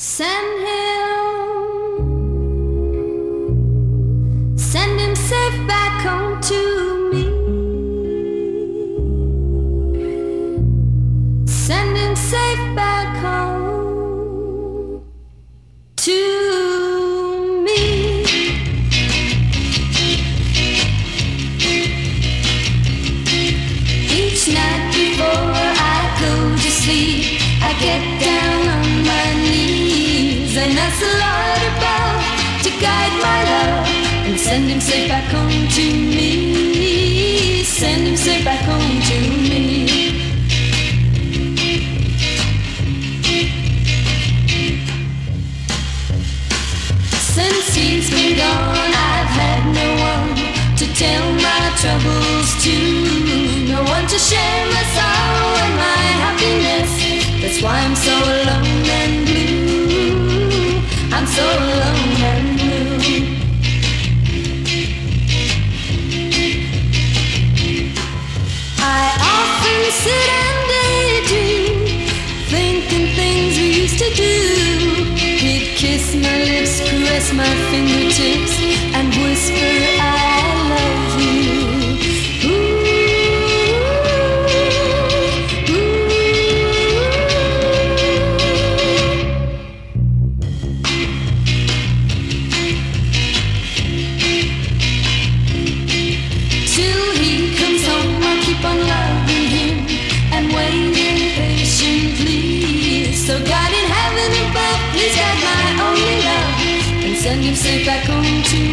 Send him safe back home to me. Send him safe back home to me. Each night before I go to sleep, I get down on my knees and ask the Lord above to guide my love and send him safe back home to me. Send him safe back home to me. Since he's been gone, I've had no one to tell my troubles to, no one to share my sorrow and my happiness. That's why I'm so alone and blue. I'm so alone and blue. I often sit and daydream, thinking things we used to do. He'd kiss my lips, caress my fingertips, and whisper, I love you. So God in heaven above, please guide my only love and send him safe back home to me.